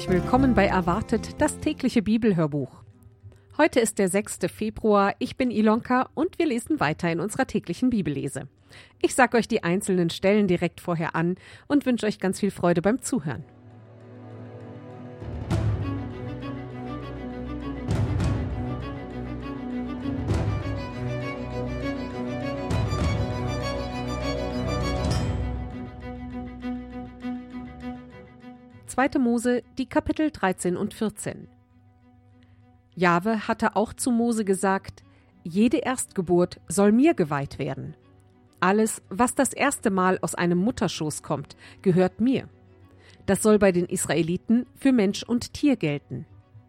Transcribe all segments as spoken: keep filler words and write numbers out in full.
herzlich willkommen bei Erwartet, das tägliche Bibelhörbuch. Heute ist der sechste Februar, ich bin Ilonka und wir lesen weiter in unserer täglichen Bibellese. Ich sage euch die einzelnen Stellen direkt vorher an und wünsche euch ganz viel Freude beim Zuhören. zweite. Mose, die Kapitel dreizehn und vierzehn. Jahwe hatte auch zu Mose gesagt: Jede Erstgeburt soll mir geweiht werden. Alles, was das erste Mal aus einem Mutterschoß kommt, gehört mir. Das soll bei den Israeliten für Mensch und Tier gelten.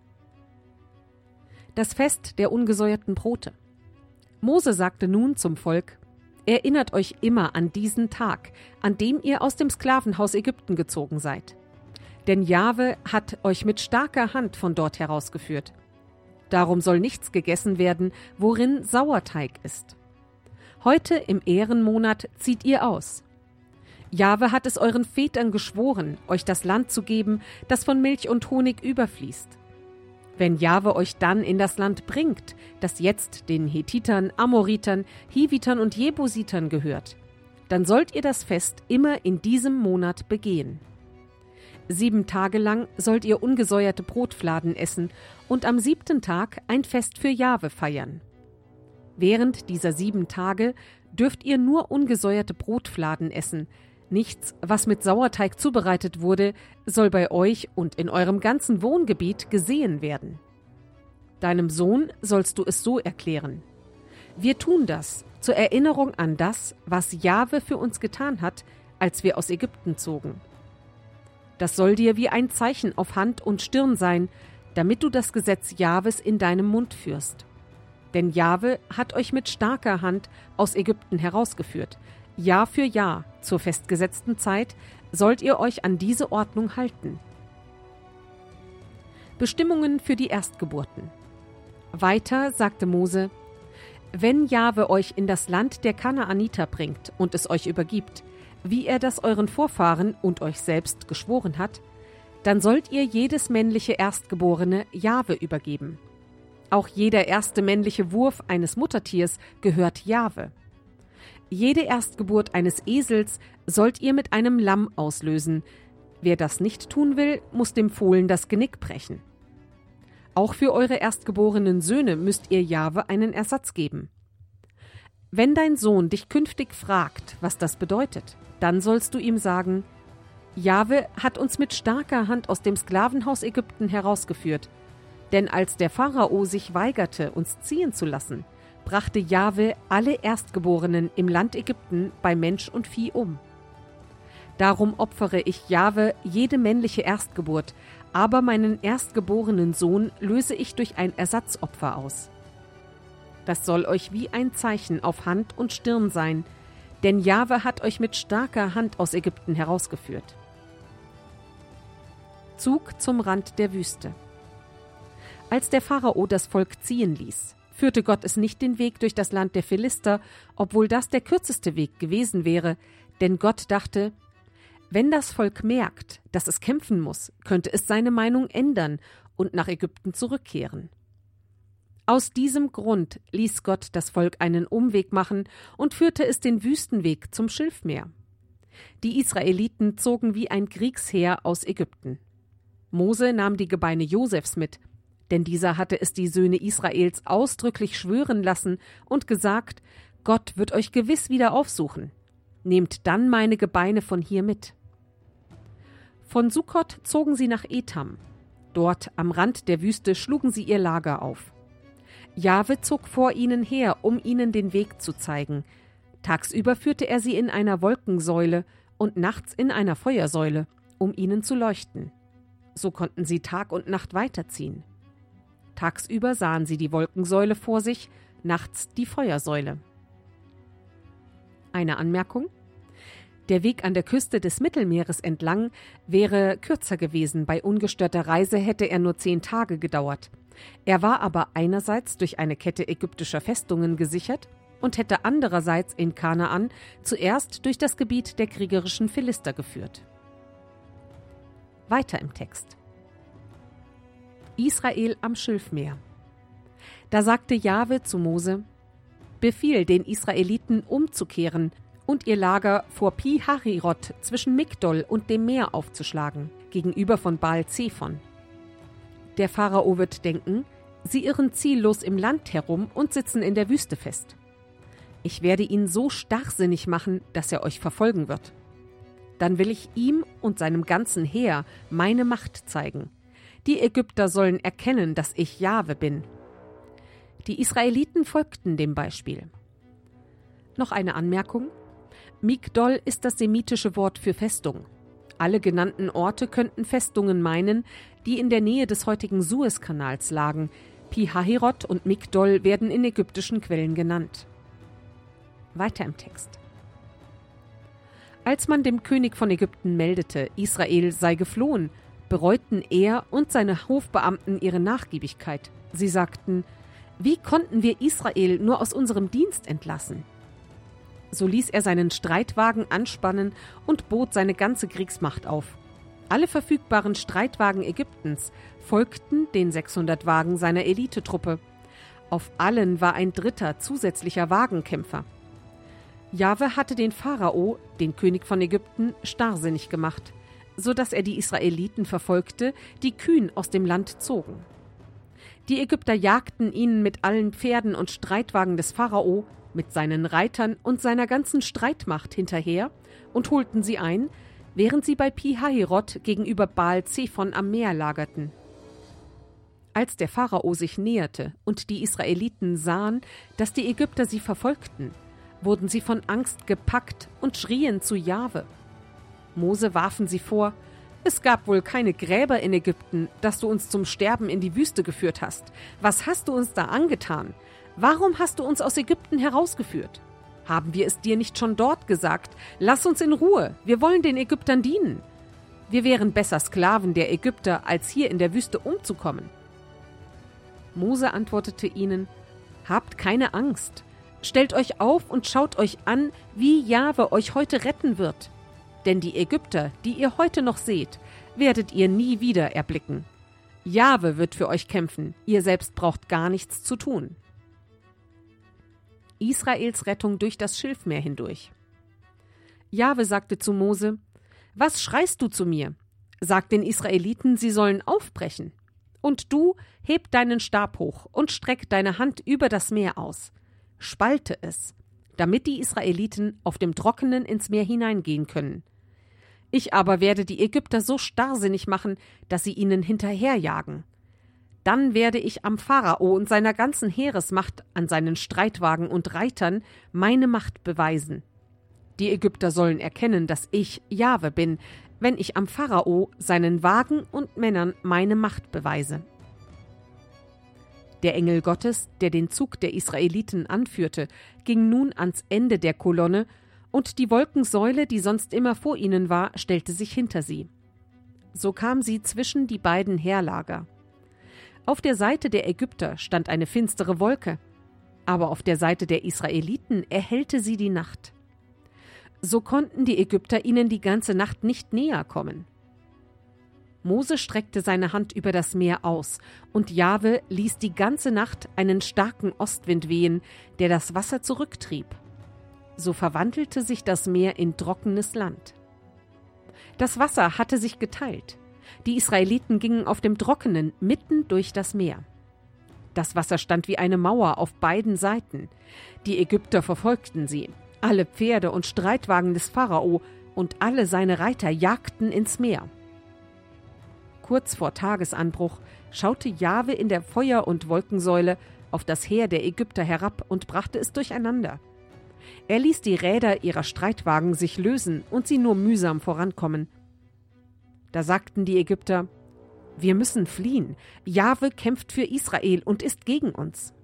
Das Fest der ungesäuerten Brote. Mose sagte nun zum Volk: Erinnert euch immer an diesen Tag, an dem ihr aus dem Sklavenhaus Ägypten gezogen seid. Denn Jahwe hat euch mit starker Hand von dort herausgeführt. Darum soll nichts gegessen werden, worin Sauerteig ist. Heute im Ährenmonat zieht ihr aus. Jahwe hat es euren Vätern geschworen, euch das Land zu geben, das von Milch und Honig überfließt. Wenn Jahwe euch dann in das Land bringt, das jetzt den Hethitern, Amoritern, Hivitern und Jebusitern gehört, dann sollt ihr das Fest immer in diesem Monat begehen. Sieben Tage lang sollt ihr ungesäuerte Brotfladen essen und am siebten Tag ein Fest für Jahwe feiern. Während dieser sieben Tage dürft ihr nur ungesäuerte Brotfladen essen. Nichts, was mit Sauerteig zubereitet wurde, soll bei euch und in eurem ganzen Wohngebiet gesehen werden. Deinem Sohn sollst du es so erklären: Wir tun das zur Erinnerung an das, was Jahwe für uns getan hat, als wir aus Ägypten zogen. Das soll dir wie ein Zeichen auf Hand und Stirn sein, damit du das Gesetz Jahwes in deinem Mund führst. Denn Jahwe hat euch mit starker Hand aus Ägypten herausgeführt. Jahr für Jahr, zur festgesetzten Zeit, sollt ihr euch an diese Ordnung halten. Bestimmungen für die Erstgeburten. Weiter sagte Mose: Wenn Jahwe euch in das Land der Kanaaniter bringt und es euch übergibt, wie er das euren Vorfahren und euch selbst geschworen hat, dann sollt ihr jedes männliche Erstgeborene Jahwe übergeben. Auch jeder erste männliche Wurf eines Muttertiers gehört Jahwe. Jede Erstgeburt eines Esels sollt ihr mit einem Lamm auslösen. Wer das nicht tun will, muss dem Fohlen das Genick brechen. Auch für eure erstgeborenen Söhne müsst ihr Jahwe einen Ersatz geben. Wenn dein Sohn dich künftig fragt, was das bedeutet, dann sollst du ihm sagen: Jahwe hat uns mit starker Hand aus dem Sklavenhaus Ägypten herausgeführt. Denn als der Pharao sich weigerte, uns ziehen zu lassen, brachte Jahwe alle Erstgeborenen im Land Ägypten bei Mensch und Vieh um. Darum opfere ich Jahwe jede männliche Erstgeburt, aber meinen erstgeborenen Sohn löse ich durch ein Ersatzopfer aus. Das soll euch wie ein Zeichen auf Hand und Stirn sein, denn Jahwe hat euch mit starker Hand aus Ägypten herausgeführt. Zug zum Rand der Wüste. Als der Pharao das Volk ziehen ließ, führte Gott es nicht den Weg durch das Land der Philister, obwohl das der kürzeste Weg gewesen wäre, denn Gott dachte: Wenn das Volk merkt, dass es kämpfen muss, könnte es seine Meinung ändern und nach Ägypten zurückkehren. Aus diesem Grund ließ Gott das Volk einen Umweg machen und führte es den Wüstenweg zum Schilfmeer. Die Israeliten zogen wie ein Kriegsheer aus Ägypten. Mose nahm die Gebeine Josefs mit, denn dieser hatte es die Söhne Israels ausdrücklich schwören lassen und gesagt: Gott wird euch gewiss wieder aufsuchen. Nehmt dann meine Gebeine von hier mit. Von Sukkot zogen sie nach Etam. Dort am Rand der Wüste schlugen sie ihr Lager auf. Jahwe zog vor ihnen her, um ihnen den Weg zu zeigen. Tagsüber führte er sie in einer Wolkensäule und nachts in einer Feuersäule, um ihnen zu leuchten. So konnten sie Tag und Nacht weiterziehen. Tagsüber sahen sie die Wolkensäule vor sich, nachts die Feuersäule. Eine Anmerkung: Der Weg an der Küste des Mittelmeeres entlang wäre kürzer gewesen, bei ungestörter Reise hätte er nur zehn Tage gedauert. Er war aber einerseits durch eine Kette ägyptischer Festungen gesichert und hätte andererseits in Kanaan zuerst durch das Gebiet der kriegerischen Philister geführt. Weiter im Text. Israel am Schilfmeer. Da sagte Jahwe zu Mose: Befiehl den Israeliten umzukehren und ihr Lager vor Pi-Hahirot zwischen Migdol und dem Meer aufzuschlagen, gegenüber von Baal-Zephon. Der Pharao wird denken, sie irren ziellos im Land herum und sitzen in der Wüste fest. Ich werde ihn so starrsinnig machen, dass er euch verfolgen wird. Dann will ich ihm und seinem ganzen Heer meine Macht zeigen. Die Ägypter sollen erkennen, dass ich Jahwe bin. Die Israeliten folgten dem Beispiel. Noch eine Anmerkung: Migdol ist das semitische Wort für Festung. Alle genannten Orte könnten Festungen meinen, die in der Nähe des heutigen Suezkanals lagen. Pi-Hahirot und Migdol werden in ägyptischen Quellen genannt. Weiter im Text. Als man dem König von Ägypten meldete, Israel sei geflohen, bereuten er und seine Hofbeamten ihre Nachgiebigkeit. Sie sagten: Wie konnten wir Israel nur aus unserem Dienst entlassen? So ließ er seinen Streitwagen anspannen und bot seine ganze Kriegsmacht auf. Alle verfügbaren Streitwagen Ägyptens folgten den sechshundert Wagen seiner Elitetruppe. Auf allen war ein dritter zusätzlicher Wagenkämpfer. Jahwe hatte den Pharao, den König von Ägypten, starrsinnig gemacht, so dass er die Israeliten verfolgte, die kühn aus dem Land zogen. Die Ägypter jagten ihnen mit allen Pferden und Streitwagen des Pharao, mit seinen Reitern und seiner ganzen Streitmacht hinterher und holten sie ein, während sie bei Pi-Hahirot gegenüber Baal-Zephon am Meer lagerten. Als der Pharao sich näherte und die Israeliten sahen, dass die Ägypter sie verfolgten, wurden sie von Angst gepackt und schrien zu Jahwe. Mose warfen sie vor: Es gab wohl keine Gräber in Ägypten, dass du uns zum Sterben in die Wüste geführt hast. Was hast du uns da angetan? Warum hast du uns aus Ägypten herausgeführt? Haben wir es dir nicht schon dort gesagt? Lass uns in Ruhe, wir wollen den Ägyptern dienen. Wir wären besser Sklaven der Ägypter, als hier in der Wüste umzukommen. Mose antwortete ihnen: Habt keine Angst. Stellt euch auf und schaut euch an, wie Jahwe euch heute retten wird. Denn die Ägypter, die ihr heute noch seht, werdet ihr nie wieder erblicken. Jahwe wird für euch kämpfen, ihr selbst braucht gar nichts zu tun. Israels Rettung durch das Schilfmeer hindurch. Jahwe sagte zu Mose: Was schreist du zu mir? Sag den Israeliten, sie sollen aufbrechen. Und du, heb deinen Stab hoch und streck deine Hand über das Meer aus. Spalte es, damit die Israeliten auf dem Trockenen ins Meer hineingehen können. Ich aber werde die Ägypter so starrsinnig machen, dass sie ihnen hinterherjagen. Dann werde ich am Pharao und seiner ganzen Heeresmacht, an seinen Streitwagen und Reitern, meine Macht beweisen. Die Ägypter sollen erkennen, dass ich Jahwe bin, wenn ich am Pharao, seinen Wagen und Männern meine Macht beweise. Der Engel Gottes, der den Zug der Israeliten anführte, ging nun ans Ende der Kolonne, und die Wolkensäule, die sonst immer vor ihnen war, stellte sich hinter sie. So kam sie zwischen die beiden Heerlager. Auf der Seite der Ägypter stand eine finstere Wolke, aber auf der Seite der Israeliten erhellte sie die Nacht. So konnten die Ägypter ihnen die ganze Nacht nicht näher kommen. Mose streckte seine Hand über das Meer aus, und Jahwe ließ die ganze Nacht einen starken Ostwind wehen, der das Wasser zurücktrieb. So verwandelte sich das Meer in trockenes Land. Das Wasser hatte sich geteilt. Die Israeliten gingen auf dem Trockenen mitten durch das Meer. Das Wasser stand wie eine Mauer auf beiden Seiten. Die Ägypter verfolgten sie. Alle Pferde und Streitwagen des Pharao und alle seine Reiter jagten ins Meer. Kurz vor Tagesanbruch schaute Jahwe in der Feuer- und Wolkensäule auf das Heer der Ägypter herab und brachte es durcheinander. Er ließ die Räder ihrer Streitwagen sich lösen und sie nur mühsam vorankommen. Da sagten die Ägypter: Wir müssen fliehen. Jahwe kämpft für Israel und ist gegen uns.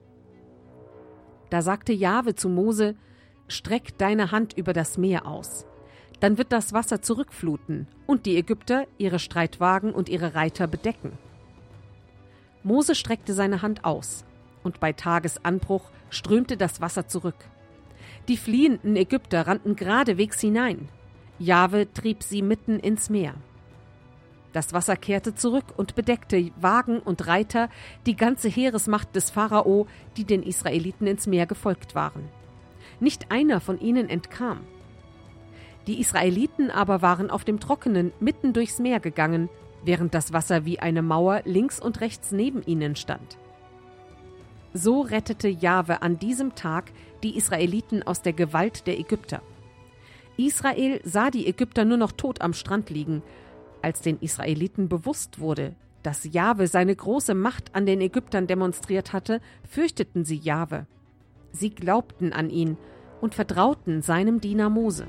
Da sagte Jahwe zu Mose: Streck deine Hand über das Meer aus. Dann wird das Wasser zurückfluten und die Ägypter ihre Streitwagen und ihre Reiter bedecken. Mose streckte seine Hand aus, und bei Tagesanbruch strömte das Wasser zurück. Die fliehenden Ägypter rannten geradewegs hinein. Jahwe trieb sie mitten ins Meer. Das Wasser kehrte zurück und bedeckte Wagen und Reiter, die ganze Heeresmacht des Pharao, die den Israeliten ins Meer gefolgt waren. Nicht einer von ihnen entkam. Die Israeliten aber waren auf dem Trockenen mitten durchs Meer gegangen, während das Wasser wie eine Mauer links und rechts neben ihnen stand. So rettete Jahwe an diesem Tag die Israeliten aus der Gewalt der Ägypter. Israel sah die Ägypter nur noch tot am Strand liegen. Als den Israeliten bewusst wurde, dass Jahwe seine große Macht an den Ägyptern demonstriert hatte, fürchteten sie Jahwe. Sie glaubten an ihn und vertrauten seinem Diener Mose.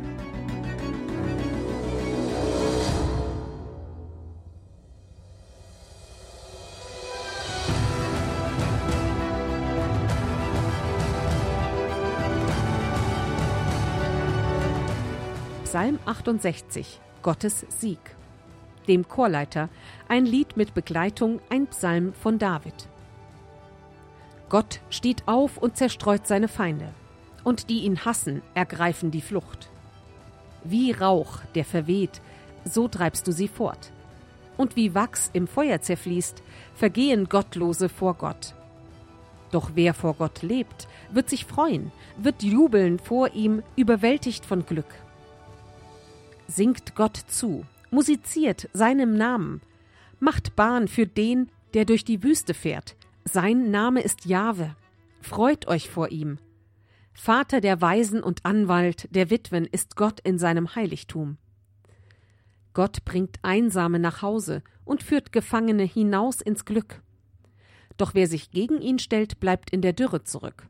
Psalm achtundsechzig, Gottes Sieg. Dem Chorleiter, ein Lied mit Begleitung, ein Psalm von David. Gott steht auf und zerstreut seine Feinde, und die ihn hassen, ergreifen die Flucht. Wie Rauch, der verweht, so treibst du sie fort. Und wie Wachs im Feuer zerfließt, vergehen Gottlose vor Gott. Doch wer vor Gott lebt, wird sich freuen, wird jubeln vor ihm, überwältigt von Glück. Singt Gott zu, musiziert seinem Namen, macht Bahn für den, der durch die Wüste fährt. Sein Name ist Jahwe. Freut euch vor ihm. Vater der Waisen und Anwalt der Witwen ist Gott in seinem Heiligtum. Gott bringt Einsame nach Hause und führt Gefangene hinaus ins Glück. Doch wer sich gegen ihn stellt, bleibt in der Dürre zurück.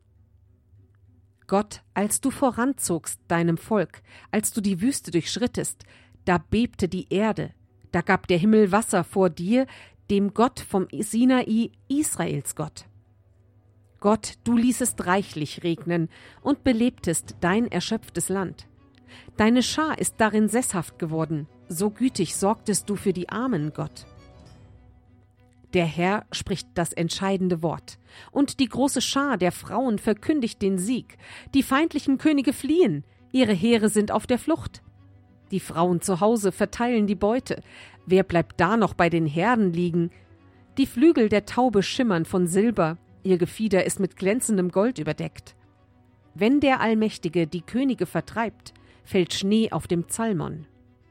Gott, als du voranzogst deinem Volk, als du die Wüste durchschrittest, da bebte die Erde, da gab der Himmel Wasser vor dir, dem Gott vom Sinai, Israels Gott. Gott, du ließest reichlich regnen und belebtest dein erschöpftes Land. Deine Schar ist darin sesshaft geworden, so gütig sorgtest du für die Armen, Gott. Der Herr spricht das entscheidende Wort, und die große Schar der Frauen verkündigt den Sieg. Die feindlichen Könige fliehen, ihre Heere sind auf der Flucht. Die Frauen zu Hause verteilen die Beute. Wer bleibt da noch bei den Herden liegen? Die Flügel der Taube schimmern von Silber, ihr Gefieder ist mit glänzendem Gold überdeckt. Wenn der Allmächtige die Könige vertreibt, fällt Schnee auf dem Zalmon.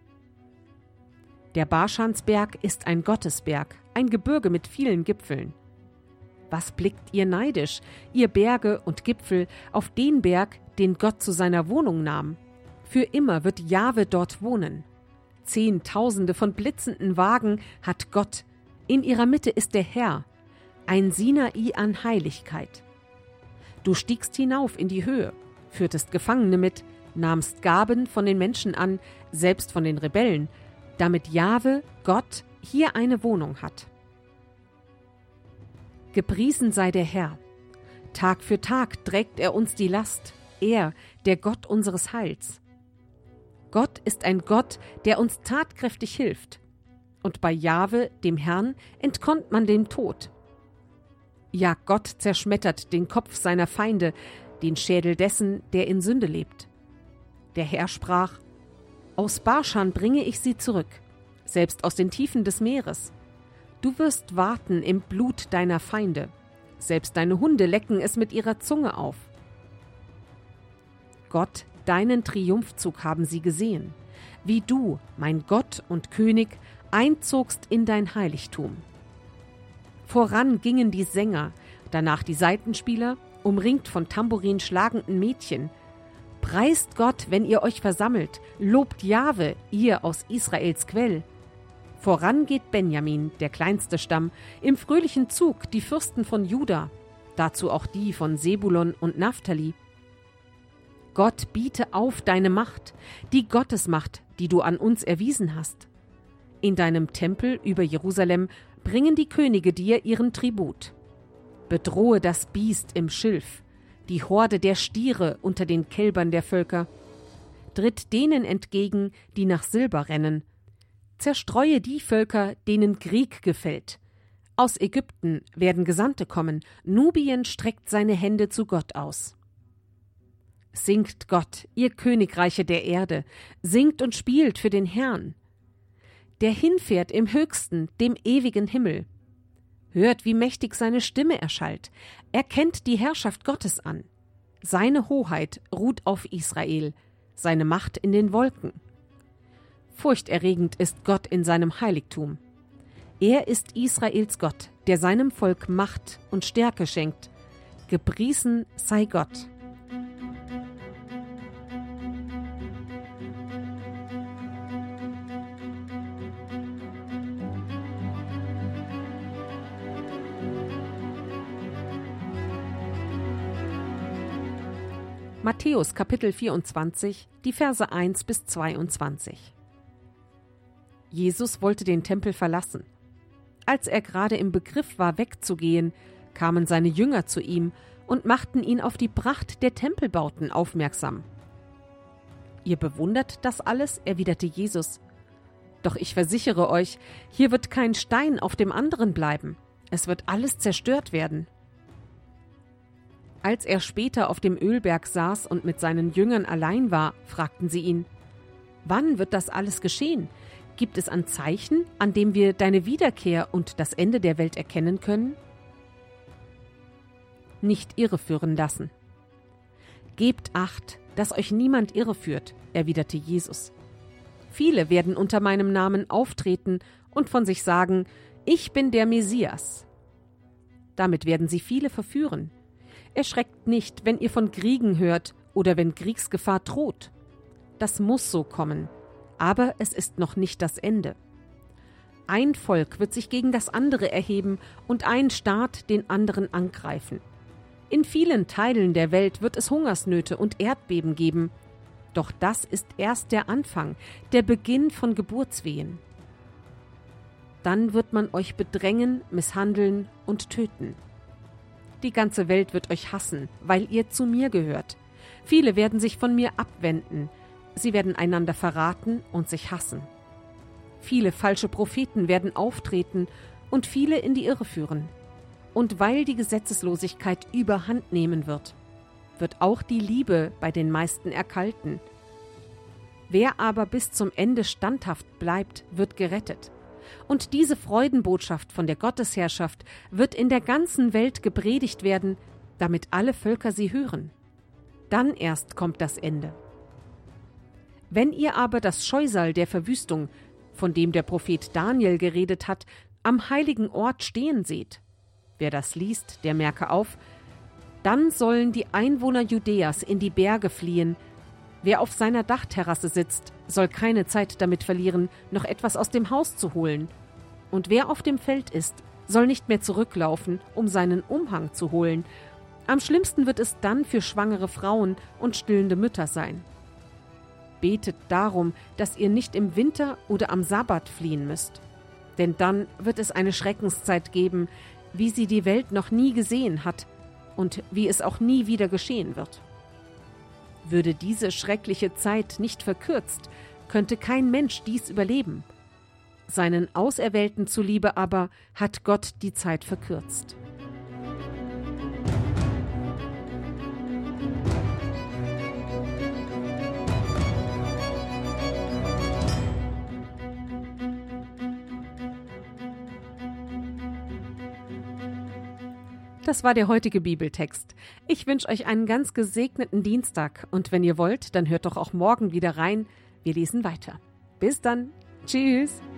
Der Baschansberg ist ein Gottesberg, ein Gebirge mit vielen Gipfeln. Was blickt ihr neidisch, ihr Berge und Gipfel, auf den Berg, den Gott zu seiner Wohnung nahm? Für immer wird Jahwe dort wohnen. Zehntausende von blitzenden Wagen hat Gott. In ihrer Mitte ist der Herr, ein Sinai an Heiligkeit. Du stiegst hinauf in die Höhe, führtest Gefangene mit, nahmst Gaben von den Menschen an, selbst von den Rebellen, damit Jahwe, Gott, hier eine Wohnung hat. Gepriesen sei der Herr. Tag für Tag trägt er uns die Last, er, der Gott unseres Heils. Gott ist ein Gott, der uns tatkräftig hilft. Und bei Jahwe, dem Herrn, entkommt man dem Tod. Ja, Gott zerschmettert den Kopf seiner Feinde, den Schädel dessen, der in Sünde lebt. Der Herr sprach: Aus Baschan bringe ich sie zurück, selbst aus den Tiefen des Meeres. Du wirst warten im Blut deiner Feinde, selbst deine Hunde lecken es mit ihrer Zunge auf. Gott, deinen Triumphzug haben sie gesehen, wie du, mein Gott und König, einzogst in dein Heiligtum. Voran gingen die Sänger, danach die Saitenspieler, umringt von Tambourin schlagenden Mädchen. Preist Gott, wenn ihr euch versammelt, lobt Jahwe, ihr aus Israels Quell. Voran geht Benjamin, der kleinste Stamm, im fröhlichen Zug die Fürsten von Juda, dazu auch die von Sebulon und Naphtali. Gott, biete auf deine Macht, die Gottesmacht, die du an uns erwiesen hast. In deinem Tempel über Jerusalem bringen die Könige dir ihren Tribut. Bedrohe das Biest im Schilf, die Horde der Stiere unter den Kälbern der Völker. Tritt denen entgegen, die nach Silber rennen. Zerstreue die Völker, denen Krieg gefällt. Aus Ägypten werden Gesandte kommen, Nubien streckt seine Hände zu Gott aus. Singt Gott, ihr Königreiche der Erde, singt und spielt für den Herrn. der hinfährt im höchsten, dem ewigen Himmel. Hört, wie mächtig seine Stimme erschallt. Er kennt die Herrschaft Gottes an. Seine Hoheit ruht auf Israel, seine Macht in den Wolken. Furchterregend ist Gott in seinem Heiligtum. Er ist Israels Gott, der seinem Volk Macht und Stärke schenkt. Gepriesen sei Gott. Matthäus Kapitel vierundzwanzig, die Verse eins bis zweiundzwanzig. Jesus wollte den Tempel verlassen. Als er gerade im Begriff war, wegzugehen, kamen seine Jünger zu ihm und machten ihn auf die Pracht der Tempelbauten aufmerksam. »Ihr bewundert das alles?« erwiderte Jesus. »Doch ich versichere euch, hier wird kein Stein auf dem anderen bleiben. Es wird alles zerstört werden.« Als er später auf dem Ölberg saß und mit seinen Jüngern allein war, fragten sie ihn: »Wann wird das alles geschehen? Gibt es ein Zeichen, an dem wir deine Wiederkehr und das Ende der Welt erkennen können?« Nicht irreführen lassen. »Gebt Acht, dass euch niemand irreführt«, erwiderte Jesus. »Viele werden unter meinem Namen auftreten und von sich sagen, ich bin der Messias. Damit werden sie viele verführen. Erschreckt nicht, wenn ihr von Kriegen hört oder wenn Kriegsgefahr droht. Das muss so kommen, aber es ist noch nicht das Ende. Ein Volk wird sich gegen das andere erheben und ein Staat den anderen angreifen. In vielen Teilen der Welt wird es Hungersnöte und Erdbeben geben. Doch das ist erst der Anfang, der Beginn von Geburtswehen. Dann wird man euch bedrängen, misshandeln und töten. Die ganze Welt wird euch hassen, weil ihr zu mir gehört. Viele werden sich von mir abwenden. Sie werden einander verraten und sich hassen. Viele falsche Propheten werden auftreten und viele in die Irre führen. Und weil die Gesetzeslosigkeit überhand nehmen wird, wird auch die Liebe bei den meisten erkalten. Wer aber bis zum Ende standhaft bleibt, wird gerettet. Und diese Freudenbotschaft von der Gottesherrschaft wird in der ganzen Welt gepredigt werden, damit alle Völker sie hören. Dann erst kommt das Ende. Wenn ihr aber das Scheusal der Verwüstung, von dem der Prophet Daniel geredet hat, am heiligen Ort stehen seht, wer das liest, der merke auf, dann sollen die Einwohner Judäas in die Berge fliehen. Wer auf seiner Dachterrasse sitzt, soll keine Zeit damit verlieren, noch etwas aus dem Haus zu holen. Und wer auf dem Feld ist, soll nicht mehr zurücklaufen, um seinen Umhang zu holen. Am schlimmsten wird es dann für schwangere Frauen und stillende Mütter sein. Betet darum, dass ihr nicht im Winter oder am Sabbat fliehen müsst. Denn dann wird es eine Schreckenszeit geben, wie sie die Welt noch nie gesehen hat und wie es auch nie wieder geschehen wird. Würde diese schreckliche Zeit nicht verkürzt, könnte kein Mensch dies überleben. Seinen Auserwählten zuliebe aber hat Gott die Zeit verkürzt. Das war der heutige Bibeltext. Ich wünsche euch einen ganz gesegneten Dienstag und wenn ihr wollt, dann hört doch auch morgen wieder rein. Wir lesen weiter. Bis dann. Tschüss.